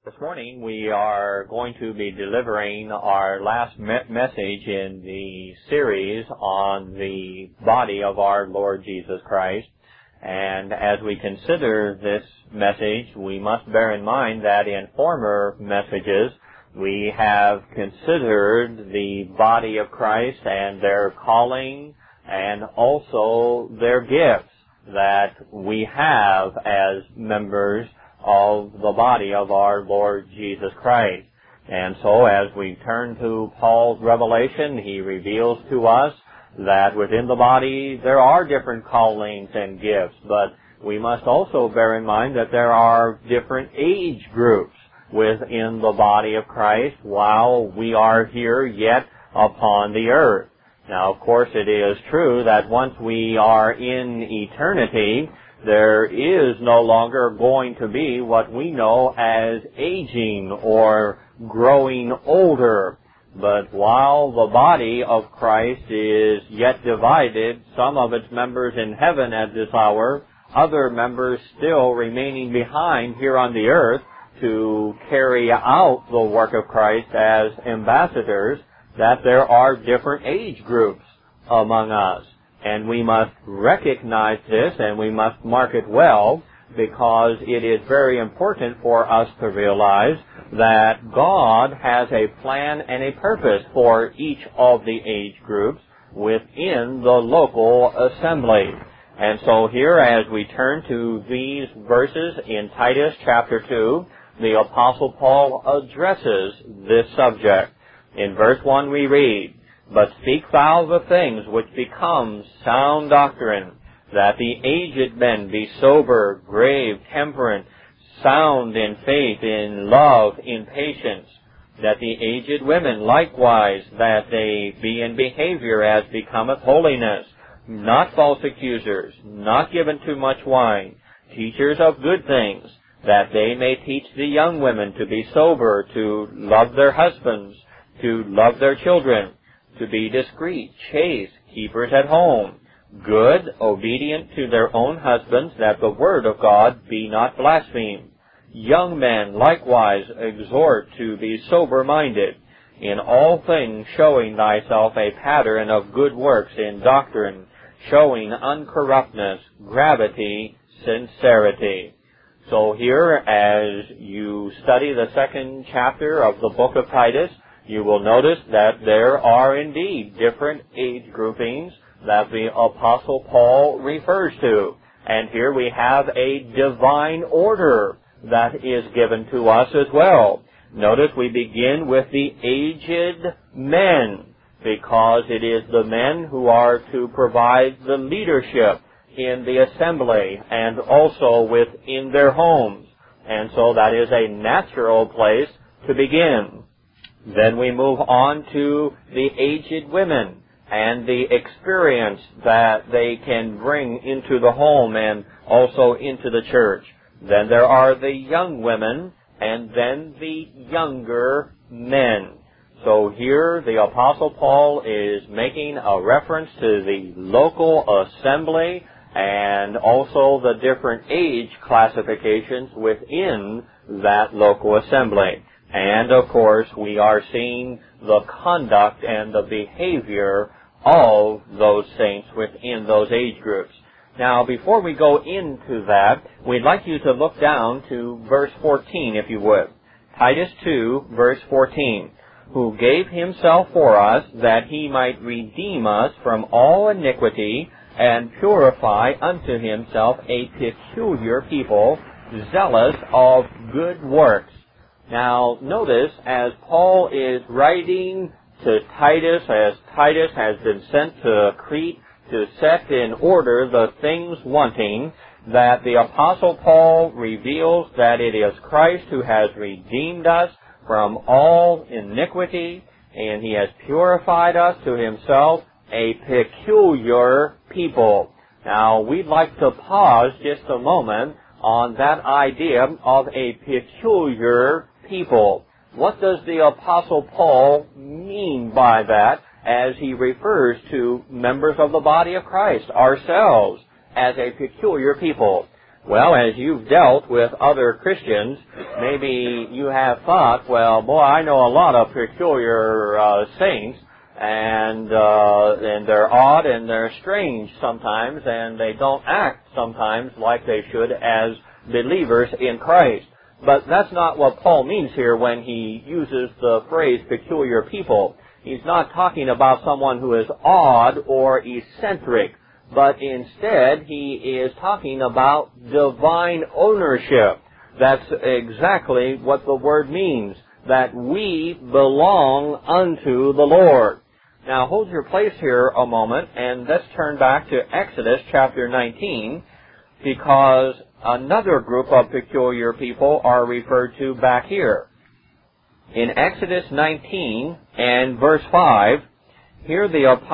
This morning we are going to be delivering our last message in the series on the body of our Lord Jesus Christ. And as we consider this message, we must bear in mind that in former messages we have considered the body of Christ and their calling and also their gifts that we have as members of the body of our Lord Jesus Christ. And so as we turn to Paul's revelation, he reveals to us that within the body there are different callings and gifts, but we must also bear in mind that there are different age groups within the body of Christ while we are here yet upon the earth. Now, of course, it is true that once we are in eternity, there is no longer going to be what we know as aging or growing older. But while the body of Christ is yet divided, some of its members in heaven at this hour, other members still remaining behind here on the earth to carry out the work of Christ as ambassadors, that there are different age groups among us. And we must recognize this and we must mark it well, because it is very important for us to realize that God has a plan and a purpose for each of the age groups within the local assembly. And so here, as we turn to these verses in Titus chapter 2, the Apostle Paul addresses this subject. In verse 1 we read, "But speak thou the things which become sound doctrine, that the aged men be sober, grave, temperate, sound in faith, in love, in patience. That the aged women likewise, that they be in behavior as becometh holiness, not false accusers, not given to much wine, teachers of good things, that they may teach the young women to be sober, to love their husbands, to love their children, to be discreet, chaste, keepers at home, good, obedient to their own husbands, that the word of God be not blasphemed. Young men likewise exhort to be sober-minded, in all things showing thyself a pattern of good works in doctrine, showing uncorruptness, gravity, sincerity." So here, as you study the second chapter of the book of Titus, you will notice that there are indeed different age groupings that the Apostle Paul refers to. And here we have a divine order that is given to us as well. Notice we begin with the aged men, because it is the men who are to provide the leadership in the assembly and also within their homes. And so that is a natural place to begin. Then we move on to the aged women and the experience that they can bring into the home and also into the church. Then there are the young women and then the younger men. So here the Apostle Paul is making a reference to the local assembly and also the different age classifications within that local assembly. And, of course, we are seeing the conduct and the behavior of those saints within those age groups. Now, before we go into that, we'd like you to look down to verse 14, if you would. Titus 2, verse 14. "Who gave himself for us, that he might redeem us from all iniquity, and purify unto himself a peculiar people, zealous of good works." Now, notice, as Paul is writing to Titus, as Titus has been sent to Crete to set in order the things wanting, that the Apostle Paul reveals that it is Christ who has redeemed us from all iniquity, and he has purified us to himself a peculiar people. Now, we'd like to pause just a moment on that idea of a peculiar people. What does the Apostle Paul mean by that as he refers to members of the body of Christ, ourselves, as a peculiar people? Well, as you've dealt with other Christians, maybe you have thought, well, boy, I know a lot of peculiar saints, and they're odd and they're strange sometimes, and they don't act sometimes like they should as believers in Christ. But that's not what Paul means here when he uses the phrase peculiar people. He's not talking about someone who is odd or eccentric, but instead he is talking about divine ownership. That's exactly what the word means, that we belong unto the Lord. Now hold your place here a moment, and let's turn back to Exodus chapter 19, because another group of peculiar people are referred to back here. In Exodus 19 and verse 5, here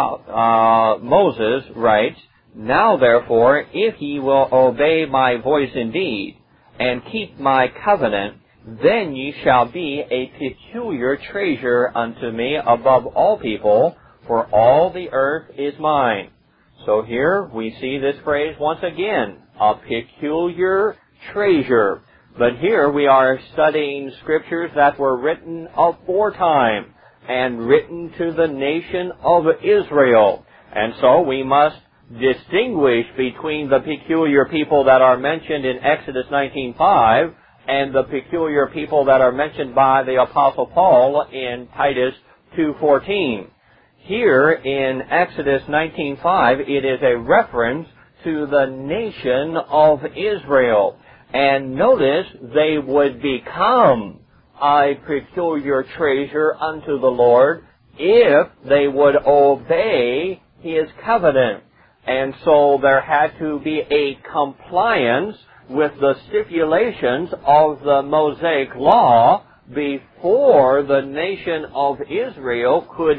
Moses writes, "Now therefore, if ye will obey my voice indeed, and keep my covenant, then ye shall be a peculiar treasure unto me above all people, for all the earth is mine." So here we see this phrase once again, a peculiar treasure. But here we are studying scriptures that were written aforetime and written to the nation of Israel. And so we must distinguish between the peculiar people that are mentioned in Exodus 19:5 and the peculiar people that are mentioned by the Apostle Paul in Titus 2:14. Here in Exodus 19:5, it is a reference to the nation of Israel. And notice, they would become a peculiar treasure unto the Lord if they would obey His covenant. And so there had to be a compliance with the stipulations of the Mosaic Law before the nation of Israel could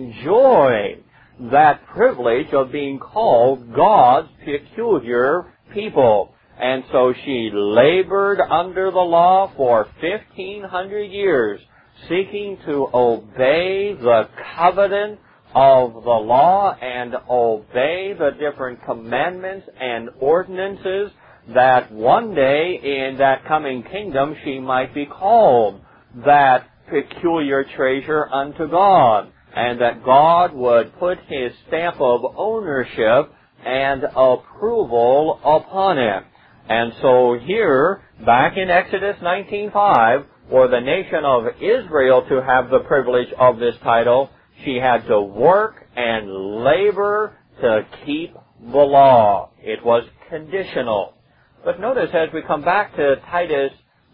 enjoy that privilege of being called God's peculiar people. And so she labored under the law for 1,500 years, seeking to obey the covenant of the law and obey the different commandments and ordinances, that one day in that coming kingdom she might be called that peculiar treasure unto God, and that God would put His stamp of ownership and approval upon it. And so here, back in Exodus 19:5, for the nation of Israel to have the privilege of this title, she had to work and labor to keep the law. It was conditional. But notice, as we come back to Titus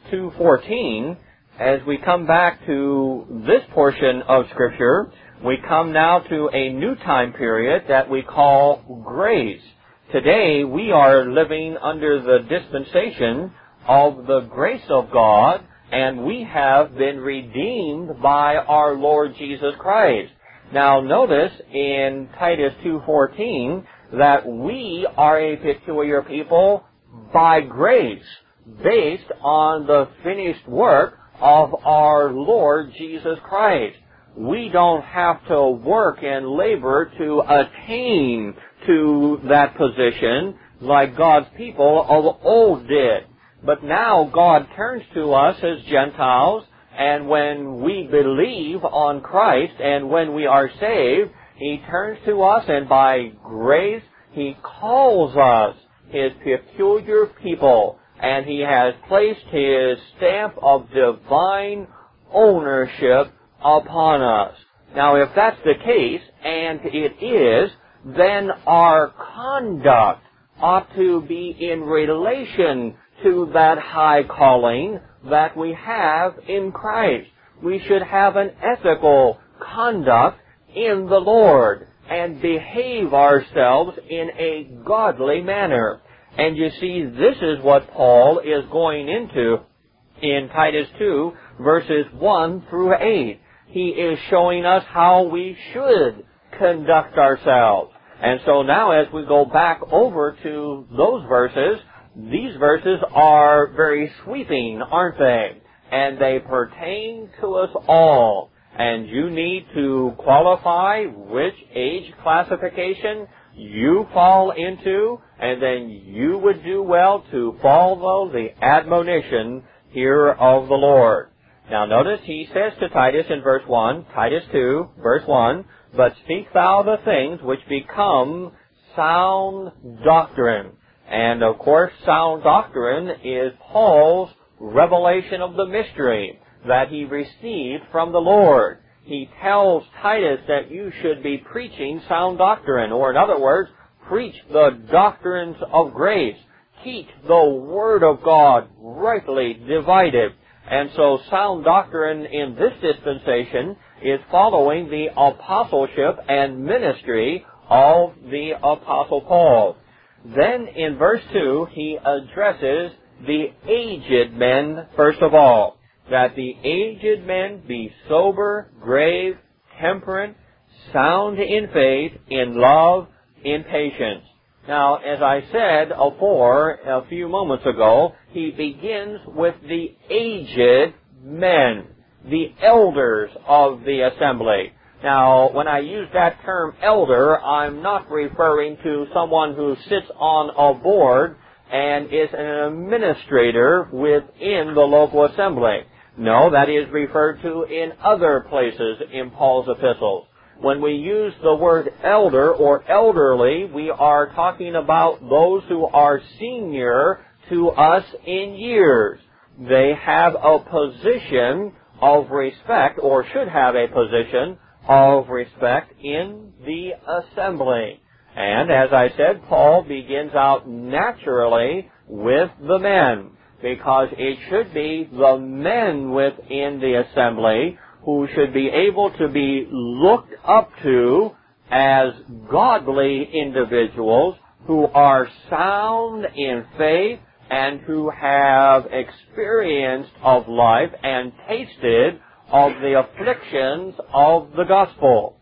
2:14, as we come back to this portion of Scripture, we come now to a new time period that we call grace. Today, we are living under the dispensation of the grace of God, and we have been redeemed by our Lord Jesus Christ. Now, notice in Titus 2:14 that we are a peculiar people by grace, based on the finished work of our Lord Jesus Christ. We don't have to work and labor to attain to that position like God's people of old did. But now God turns to us as Gentiles, and when we believe on Christ and when we are saved, He turns to us, and by grace He calls us His peculiar people, and He has placed His stamp of divine ownership upon us. Now, if that's the case, and it is, then our conduct ought to be in relation to that high calling that we have in Christ. We should have an ethical conduct in the Lord and behave ourselves in a godly manner. And you see, this is what Paul is going into in Titus 2, verses 1 through 8. He is showing us how we should conduct ourselves. And so now as we go back over to those verses, these verses are very sweeping, aren't they? And they pertain to us all. And you need to qualify which age classification you fall into, and then you would do well to follow the admonition here of the Lord. Now notice he says to Titus in verse 1, Titus 2, verse 1, but speak thou the things which become sound doctrine. And of course, sound doctrine is Paul's revelation of the mystery that he received from the Lord. He tells Titus that you should be preaching sound doctrine, or in other words, preach the doctrines of grace. Teach the Word of God rightly divided. And so sound doctrine in this dispensation is following the apostleship and ministry of the Apostle Paul. Then in verse 2, he addresses the aged men first of all, that the aged men be sober, grave, temperate, sound in faith, in love, in patience. Now, as I said afore a few moments ago, he begins with the aged men, the elders of the assembly. Now, when I use that term elder, I'm not referring to someone who sits on a board and is an administrator within the local assembly. No, that is referred to in other places in Paul's epistles. When we use the word elder or elderly, we are talking about those who are senior to us in years. They have a position of respect, or should have a position of respect in the assembly. And as I said, Paul begins out naturally with the men, because it should be the men within the assembly who should be able to be looked up to as godly individuals who are sound in faith and who have experience of life and tasted of the afflictions of the gospel.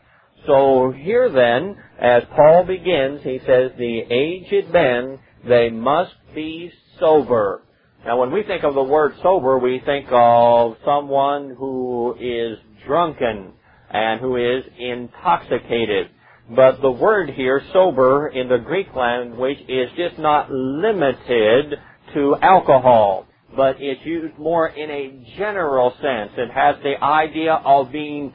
So here then, as Paul begins, he says, the aged men, they must be sober. Now, when we think of the word sober, we think of someone who is drunken and who is intoxicated. But the word here, sober, in the Greek language is just not limited to alcohol, but it's used more in a general sense. It has the idea of being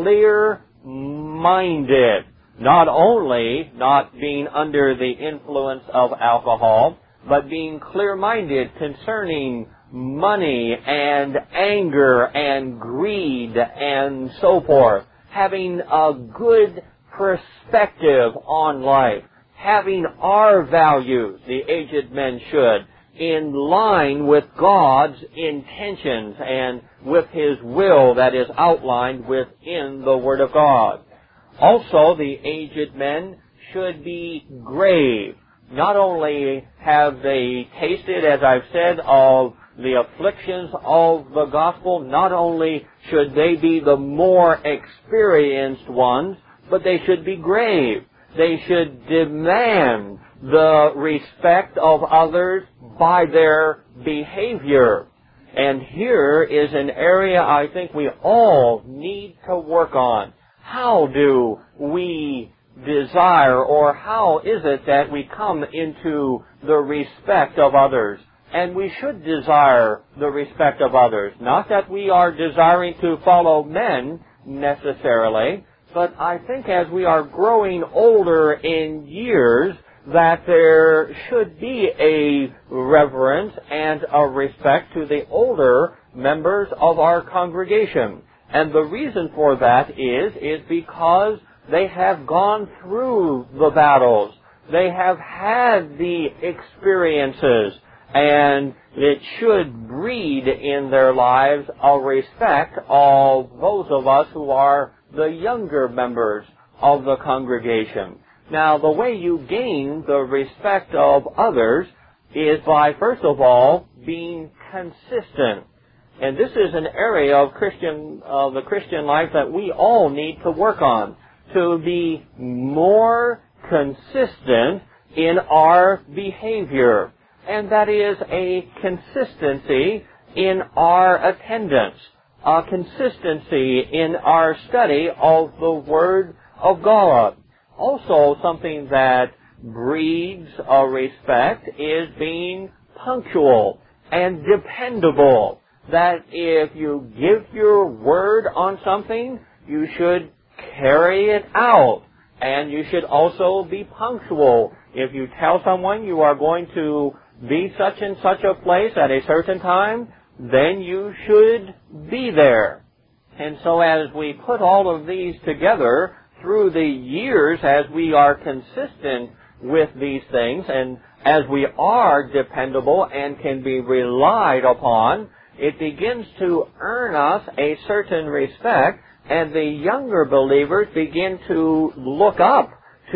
clear-minded, not only not being under the influence of alcohol, but being clear-minded concerning money and anger and greed and so forth. Having a good perspective on life. Having our values, the aged men should, in line with God's intentions and with His will that is outlined within the Word of God. Also, the aged men should be grave. Not only have they tasted, as I've said, of the afflictions of the gospel, not only should they be the more experienced ones, but they should be grave. They should demand the respect of others by their behavior. And here is an area I think we all need to work on. How do we desire, or how is it that we come into the respect of others? And we should desire the respect of others. Not that we are desiring to follow men necessarily, but I think as we are growing older in years, that there should be a reverence and a respect to the older members of our congregation. And the reason for that is because they have gone through the battles. They have had the experiences, and it should breed in their lives a respect of those of us who are the younger members of the congregation. Now, the way you gain the respect of others is by, first of all, being consistent. And this is an area of the Christian life that we all need to work on, to be more consistent in our behavior. And that is a consistency in our attendance, a consistency in our study of the Word of God. Also, something that breeds a respect is being punctual and dependable. That if you give your word on something, you should carry it out. And you should also be punctual. If you tell someone you are going to be such and such a place at a certain time, then you should be there. And so as we put all of these together through the years, as we are consistent with these things, and as we are dependable and can be relied upon, it begins to earn us a certain respect, and the younger believers begin to look up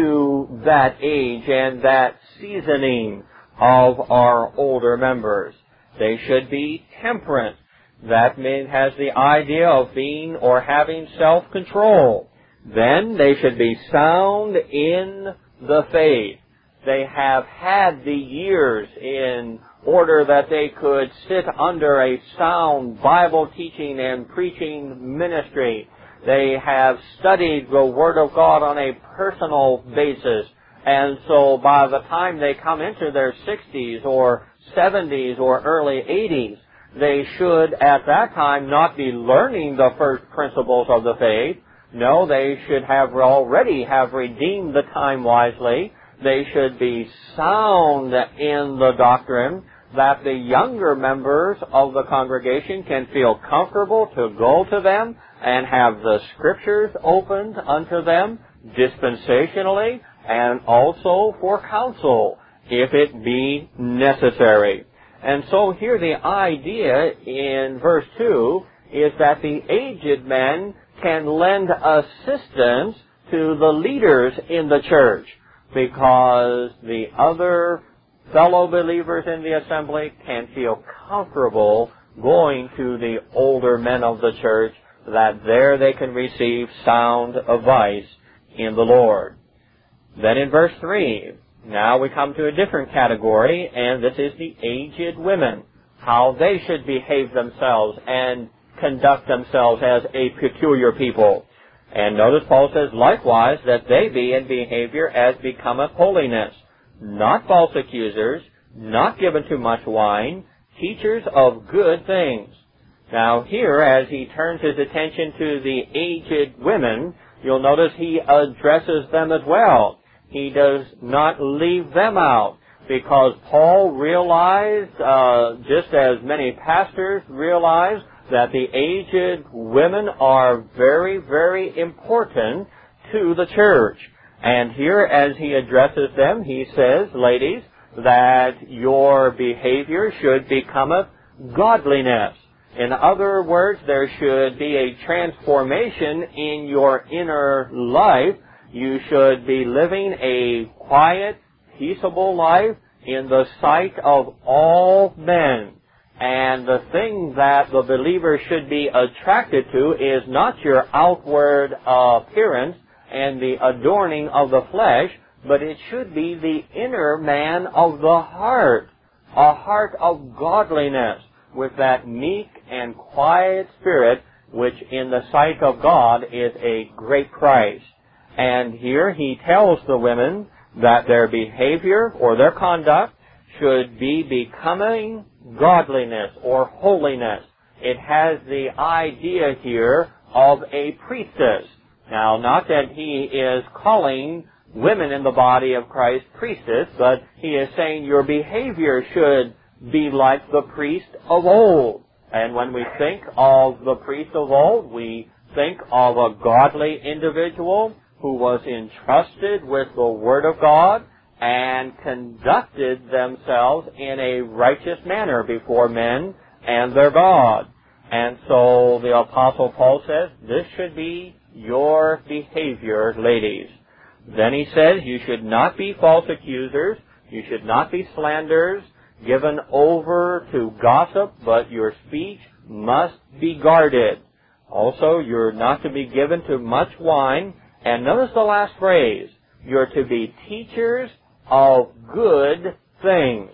to that age and that seasoning of our older members. They should be temperate. That has the idea of being or having self-control. Then they should be sound in the faith. They have had the years in order that they could sit under a sound Bible teaching and preaching ministry. They have studied the Word of God on a personal basis. And so by the time they come into their 60s or 70s or early 80s, they should at that time not be learning the first principles of the faith. No, they should have already have redeemed the time wisely. They should be sound in the doctrine, that the younger members of the congregation can feel comfortable to go to them and have the Scriptures opened unto them dispensationally and also for counsel, if it be necessary. And so here the idea in verse 2 is that the aged men can lend assistance to the leaders in the church, because the other fellow believers in the assembly can feel comfortable going to the older men of the church, that there they can receive sound advice in the Lord. Then in verse 3, now we come to a different category, and this is the aged women, how they should behave themselves and conduct themselves as a peculiar people. And notice Paul says, likewise, that they be in behavior as becometh holiness, not false accusers, not given to much wine, teachers of good things. Now here, as he turns his attention to the aged women, you'll notice he addresses them as well. He does not leave them out, because Paul realized, just as many pastors realize, that the aged women are very, very important to the church. And here, as he addresses them, he says, ladies, that your behavior should becometh godliness. In other words, there should be a transformation in your inner life. You should be living a quiet, peaceable life in the sight of all men. And the thing that the believer should be attracted to is not your outward appearance and the adorning of the flesh, but it should be the inner man of the heart, a heart of godliness, with that meek and quiet spirit, which in the sight of God is a great price. And here he tells the women that their behavior or their conduct should be becoming godliness or holiness. It has the idea here of a priestess. Now, not that he is calling women in the body of Christ priestess, but he is saying your behavior should be like the priest of old. And when we think of the priest of old, we think of a godly individual who was entrusted with the Word of God and conducted themselves in a righteous manner before men and their God. And so the Apostle Paul says, this should be your behavior, ladies. Then he says, you should not be false accusers, you should not be slanderers, given over to gossip, but your speech must be guarded. Also, you're not to be given to much wine. And notice the last phrase, you're to be teachers of good things.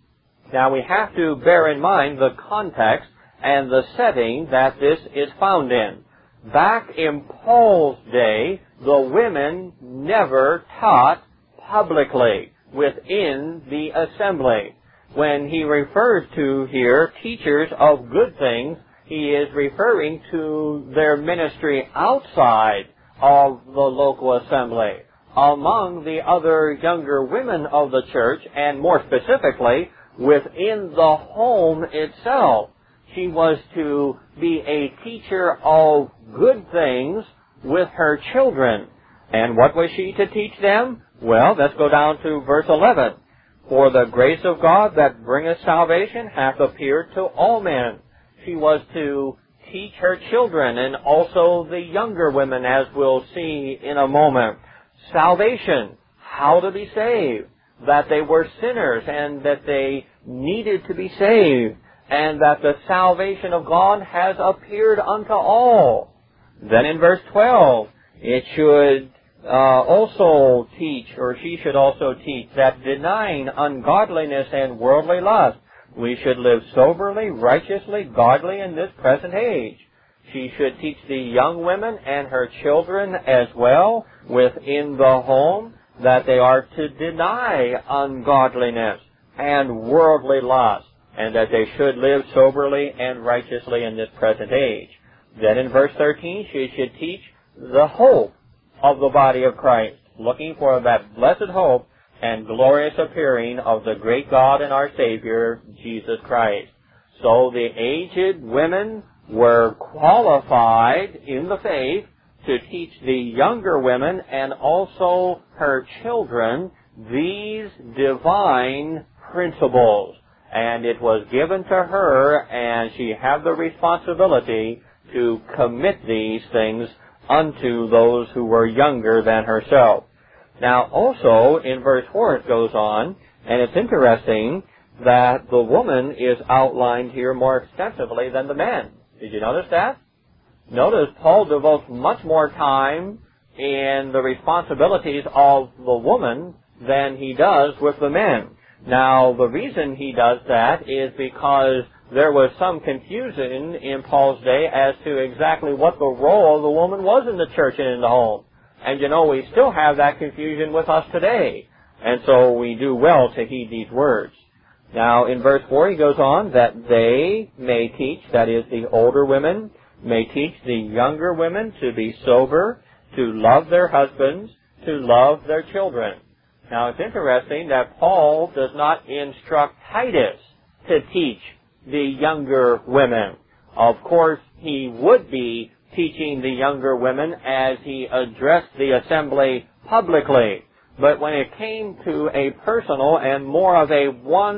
Now we have to bear in mind the context and the setting that this is found in. Back in Paul's day, the women never taught publicly within the assembly. When he refers to here teachers of good things, he is referring to their ministry outside of the local assembly, among the other younger women of the church, and more specifically, within the home itself. She was to be a teacher of good things with her children. And what was she to teach them? Well, let's go down to verse 11. For the grace of God that bringeth salvation hath appeared to all men. She was to teach her children and also the younger women, as we'll see in a moment, salvation, how to be saved, that they were sinners and that they needed to be saved, and that the salvation of God has appeared unto all. Then in verse 12, it should also teach, or she should also teach, that denying ungodliness and worldly lust, we should live soberly, righteously, godly in this present age. She should teach the young women and her children as well within the home that they are to deny ungodliness and worldly lust, and that they should live soberly and righteously in this present age. Then in verse 13, she should teach the hope of the body of Christ, looking for that blessed hope and glorious appearing of the great God and our Savior, Jesus Christ. So the aged women were qualified in the faith to teach the younger women and also her children these divine principles. And it was given to her, and she had the responsibility to commit these things unto those who were younger than herself. Now, also, in verse 4 it goes on, and it's interesting that the woman is outlined here more extensively than the men. Did you notice that? Notice Paul devotes much more time in the responsibilities of the woman than he does with the men. Now, the reason he does that is because there was some confusion in Paul's day as to exactly what the role of the woman was in the church and in the home. And you know, we still have that confusion with us today. And so we do well to heed these words. Now, in verse 4, he goes on that they may teach, that is, the older women, may teach the younger women to be sober, to love their husbands, to love their children. Now, it's interesting that Paul does not instruct Titus to teach the younger women. Of course, he would be teaching the younger women as he addressed the assembly publicly. But when it came to a personal and more of a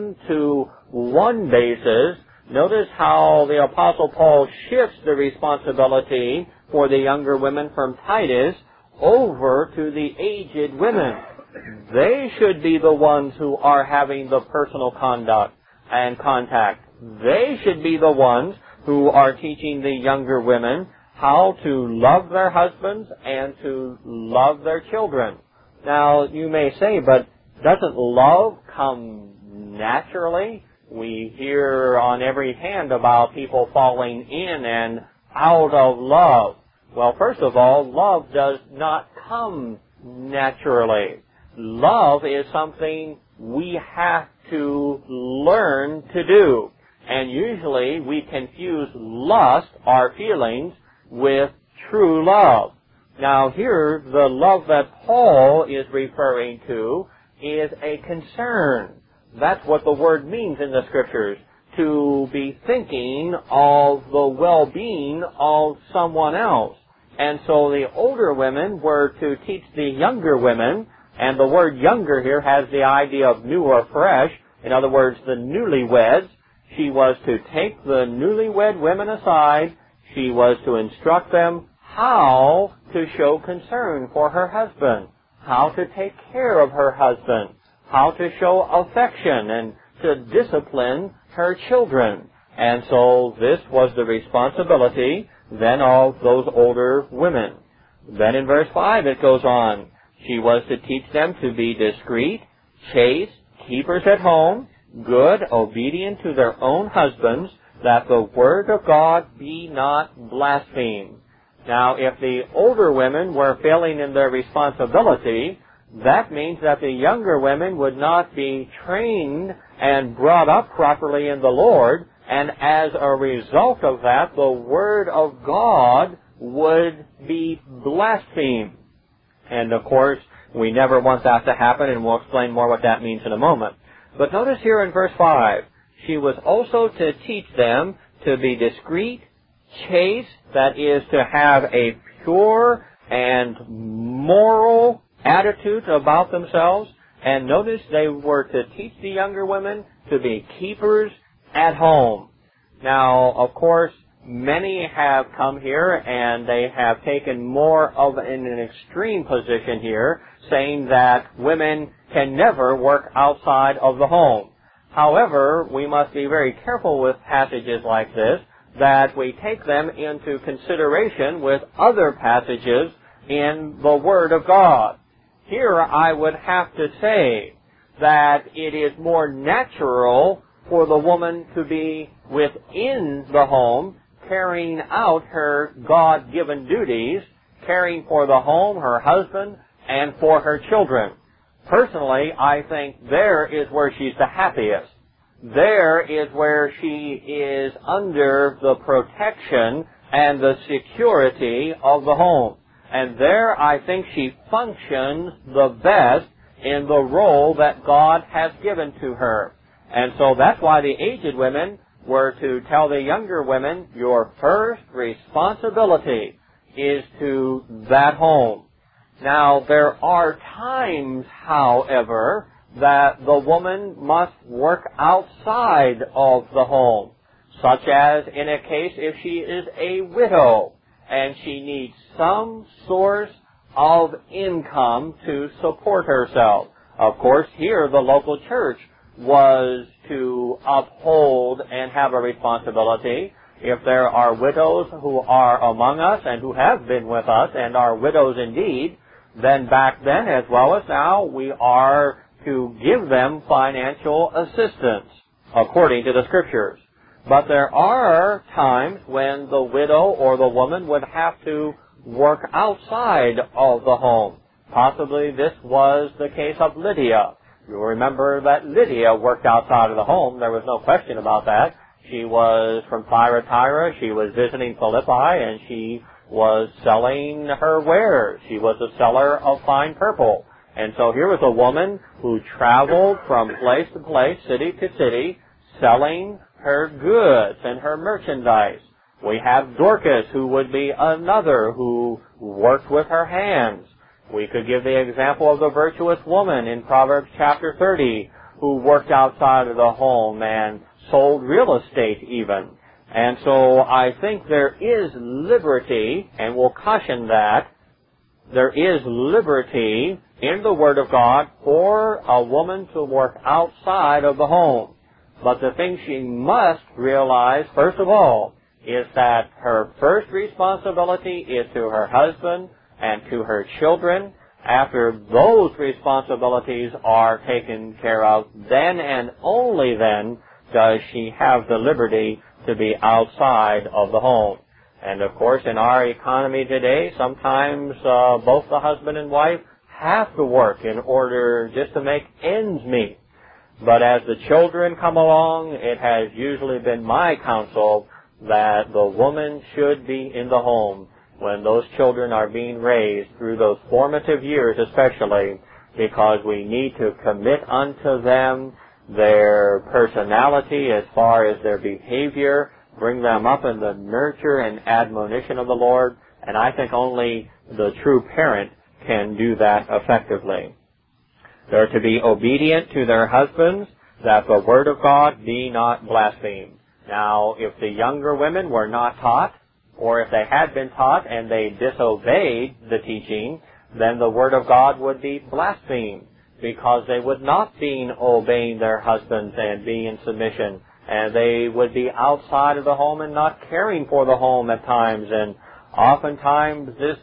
one-to-one basis, notice how the Apostle Paul shifts the responsibility for the younger women from Titus over to the aged women. They should be the ones who are having the personal conduct and contact. They should be the ones who are teaching the younger women how to love their husbands and to love their children. Now, you may say, but doesn't love come naturally? We hear on every hand about people falling in and out of love. Well, first of all, love does not come naturally. Love is something we have to learn to do. And usually we confuse lust, our feelings, with true love. Now here, the love that Paul is referring to is a concern. That's what the word means in the Scriptures, to be thinking of the well-being of someone else. And so the older women were to teach the younger women, and the word younger here has the idea of new or fresh. In other words, the newlyweds. She was to take the newlywed women aside. She was to instruct them how to show concern for her husband, how to take care of her husband, how to show affection and to discipline her children. And so this was the responsibility then of those older women. Then in verse 5 it goes on. She was to teach them to be discreet, chaste, keepers at home, good, obedient to their own husbands, that the word of God be not blasphemed. Now, if the older women were failing in their responsibility, that means that the younger women would not be trained and brought up properly in the Lord, and as a result of that, the Word of God would be blasphemed. And of course, we never want that to happen, and we'll explain more what that means in a moment. But notice here in verse 5, she was also to teach them to be discreet, chaste, that is to have a pure and moral attitude about themselves. And notice they were to teach the younger women to be keepers at home. Now, of course, many have come here and they have taken more of an extreme position here, saying that women can never work outside of the home. However, we must be very careful with passages like this, that we take them into consideration with other passages in the Word of God. Here I would have to say that it is more natural for the woman to be within the home, carrying out her God-given duties, caring for the home, her husband, and for her children. Personally, I think there is where she's the happiest. There is where she is under the protection and the security of the home. And there I think she functions the best in the role that God has given to her. And so that's why the aged women were to tell the younger women, your first responsibility is to that home. Now, there are times, however, that the woman must work outside of the home, such as in a case if she is a widow and she needs some source of income to support herself. Of course, here the local church was to uphold and have a responsibility. If there are widows who are among us and who have been with us and are widows indeed, then back then as well as now, we are to give them financial assistance according to the Scriptures. But there are times when the widow or the woman would have to work outside of the home. Possibly this was the case of Lydia. You'll remember that Lydia worked outside of the home. There was no question about that. She was from Thyatira. She was visiting Philippi, and she was selling her wares. She was a seller of fine purple. And so here was a woman who traveled from place to place, city to city, selling her goods and her merchandise. We have Dorcas, who would be another who worked with her hands. We could give the example of the virtuous woman in Proverbs chapter 30, who worked outside of the home and sold real estate even. And so I think there is liberty, and we'll caution that, there is liberty in the Word of God for a woman to work outside of the home. But the thing she must realize, first of all, is that her first responsibility is to her husband and to her children. After those responsibilities are taken care of, then and only then does she have the liberty to be outside of the home. And of course, in our economy today, sometimes both the husband and wife have to work in order just to make ends meet. But as the children come along, it has usually been my counsel that the woman should be in the home when those children are being raised through those formative years especially, because we need to commit unto them their personality as far as their behavior, bring them up in the nurture and admonition of the Lord, and I think only the true parent can do that effectively. They're to be obedient to their husbands, that the Word of God be not blasphemed. Now, if the younger women were not taught, or if they had been taught and they disobeyed the teaching, then the Word of God would be blasphemed, because they would not be obeying their husbands and be in submission, and they would be outside of the home and not caring for the home at times, and oftentimes this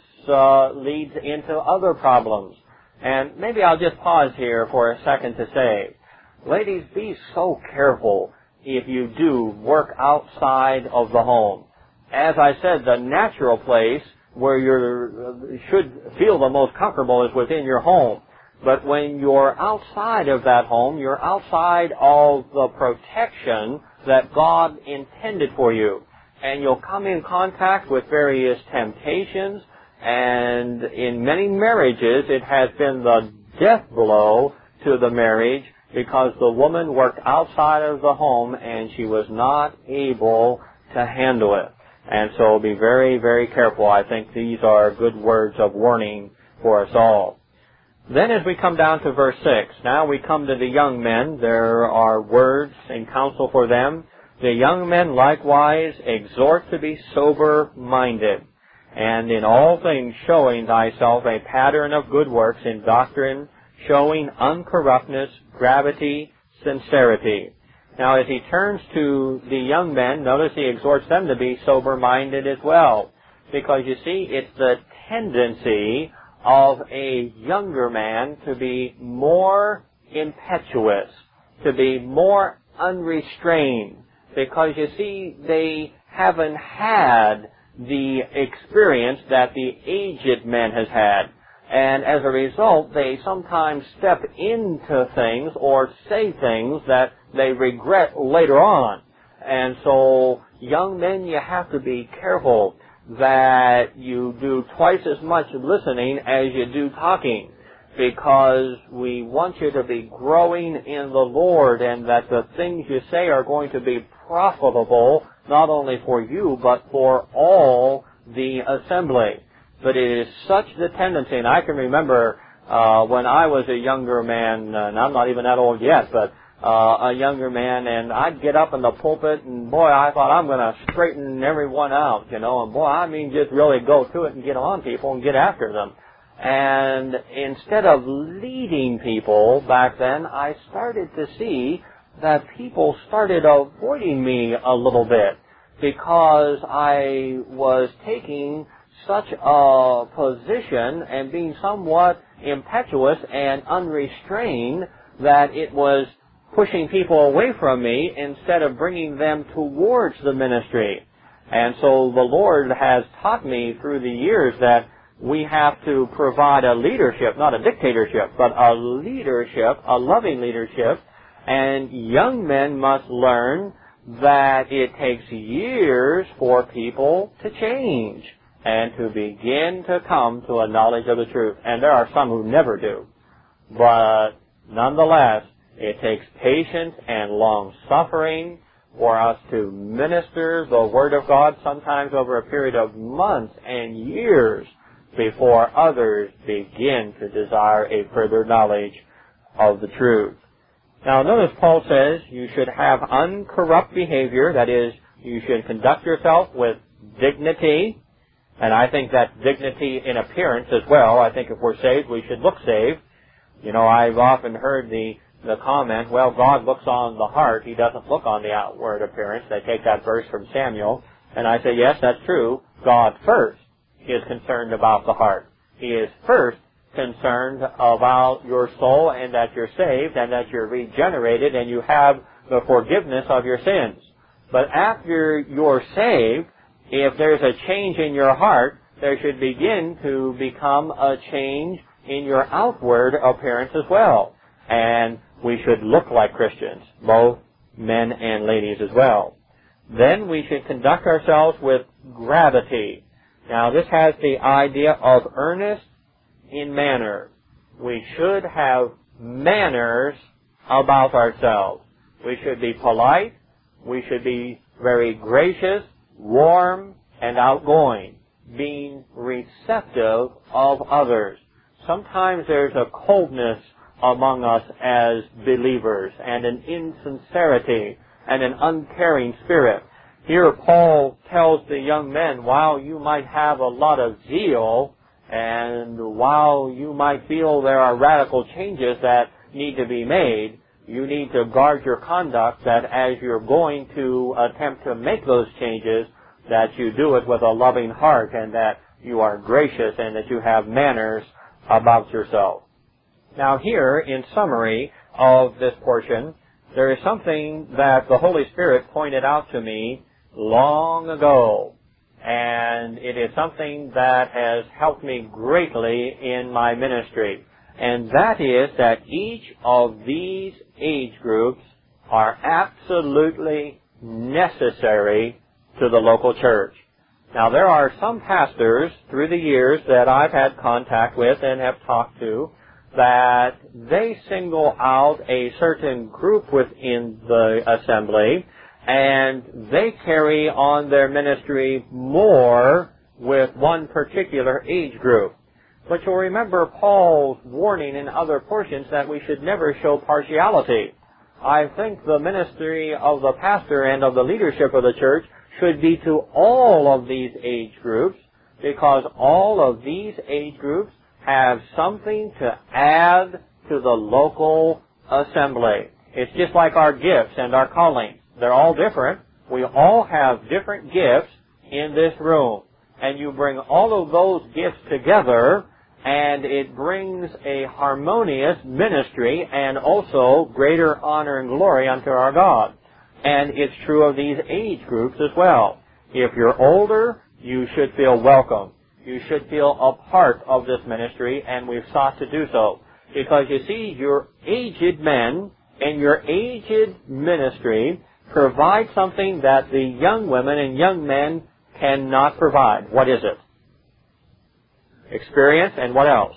leads into other problems. And maybe I'll just pause here for a second to say, ladies, be so careful if you do work outside of the home. As I said, the natural place where you should feel the most comfortable is within your home. But when you're outside of that home, you're outside of the protection that God intended for you. And you'll come in contact with various temptations, and in many marriages it has been the death blow to the marriage because the woman worked outside of the home and she was not able to handle it. And so be very, very careful. I think these are good words of warning for us all. Then as we come down to verse 6, now we come to the young men. There are words and counsel for them. The young men likewise exhort to be sober-minded, and in all things showing thyself a pattern of good works, in doctrine showing uncorruptness, gravity, sincerity. Now as he turns to the young men, notice he exhorts them to be sober-minded as well, because you see, it's the tendency of a younger man to be more impetuous, to be more unrestrained, because you see, they haven't had the experience that the aged man has had. And as a result, they sometimes step into things or say things that they regret later on. And so, young men, you have to be careful that you do twice as much listening as you do talking, because we want you to be growing in the Lord, and that the things you say are going to be profitable not only for you but for all the assembly. But it is such the tendency, and I can remember when I was a younger man, and I'm not even that old yet, but a younger man, and I'd get up in the pulpit, and boy, I thought I'm going to straighten everyone out, and boy, I mean, just really go to it and get on people and get after them. And instead of leading people back then, I started to see that people started avoiding me a little bit, because I was taking such a position and being somewhat impetuous and unrestrained that it was pushing people away from me instead of bringing them towards the ministry. And so the Lord has taught me through the years that we have to provide a leadership, not a dictatorship, but a leadership, a loving leadership, and young men must learn that it takes years for people to change and to begin to come to a knowledge of the truth. And there are some who never do. But nonetheless, it takes patience and long-suffering for us to minister the Word of God, sometimes over a period of months and years, before others begin to desire a further knowledge of the truth. Now notice Paul says you should have uncorrupt behavior, that is, you should conduct yourself with dignity, and I think that dignity in appearance as well. I think if we're saved, we should look saved. I've often heard the comment, well, God looks on the heart, He doesn't look on the outward appearance. They take that verse from Samuel, and I say, yes, that's true. God first is concerned about the heart. He is first concerned about your soul, and that you're saved, and that you're regenerated, and you have the forgiveness of your sins. But after you're saved, if there's a change in your heart, there should begin to become a change in your outward appearance as well. And we should look like Christians, both men and ladies as well. Then we should conduct ourselves with gravity. Now this has the idea of earnest in manner. We should have manners about ourselves. We should be polite. We should be very gracious, warm, and outgoing, being receptive of others. Sometimes there's a coldness among us as believers, and an insincerity, and an uncaring spirit. Here Paul tells the young men, while you might have a lot of zeal, and while you might feel there are radical changes that need to be made, you need to guard your conduct, that as you're going to attempt to make those changes, that you do it with a loving heart, and that you are gracious, and that you have manners about yourself. Now here, in summary of this portion, there is something that the Holy Spirit pointed out to me long ago. and it is something that has helped me greatly in my ministry. And that is that each of these age groups are absolutely necessary to the local church. Now, there are some pastors through the years that I've had contact with and have talked to that they single out a certain group within the assembly, and they carry on their ministry more with one particular age group. But you'll remember Paul's warning in other portions that we should never show partiality. I think the ministry of the pastor and of the leadership of the church should be to all of these age groups, because all of these age groups have something to add to the local assembly. It's just like our gifts and our callings. They're all different. We all have different gifts in this room. And you bring all of those gifts together, and it brings a harmonious ministry and also greater honor and glory unto our God. And it's true of these age groups as well. If you're older, you should feel welcome. You should feel a part of this ministry, and we've sought to do so. Because you see, your aged men and your aged ministry provide something that the young women and young men cannot provide. What is it? Experience, and what else?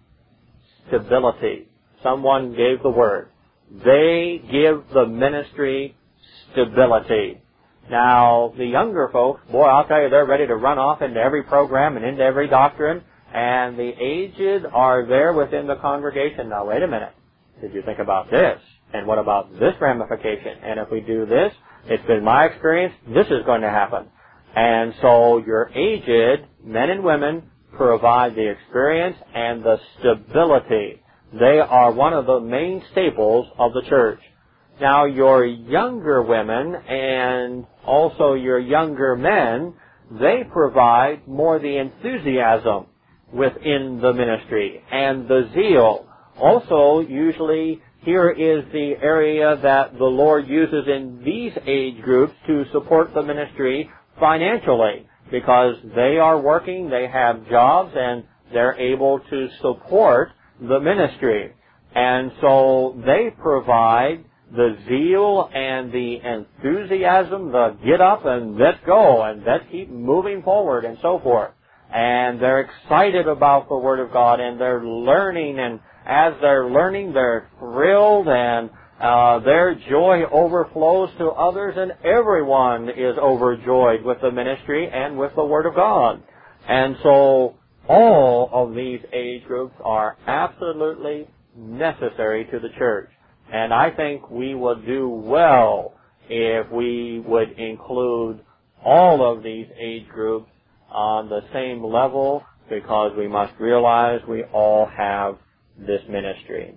Stability. Someone gave the word. They give the ministry stability. Now, the younger folks, boy, I'll tell you, they're ready to run off into every program and into every doctrine, and the aged are there within the congregation. Now, wait a minute. Did you think about this? And what about this ramification? And if we do this, it's been my experience, this is going to happen. And so your aged men and women provide the experience and the stability. They are one of the main staples of the church. Now, your younger women and also your younger men, they provide more the enthusiasm within the ministry and the zeal. Also, usually, here is the area that the Lord uses in these age groups to support the ministry financially, because they are working, they have jobs, and they're able to support the ministry. And so they provide the zeal and the enthusiasm, the get up and let's go and let's keep moving forward and so forth. And they're excited about the Word of God, and they're learning, and as they're learning, they're thrilled, and their joy overflows to others, and everyone is overjoyed with the ministry and with the Word of God. And so all of these age groups are absolutely necessary to the church. And I think we would do well if we would include all of these age groups on the same level, because we must realize we all have this ministry.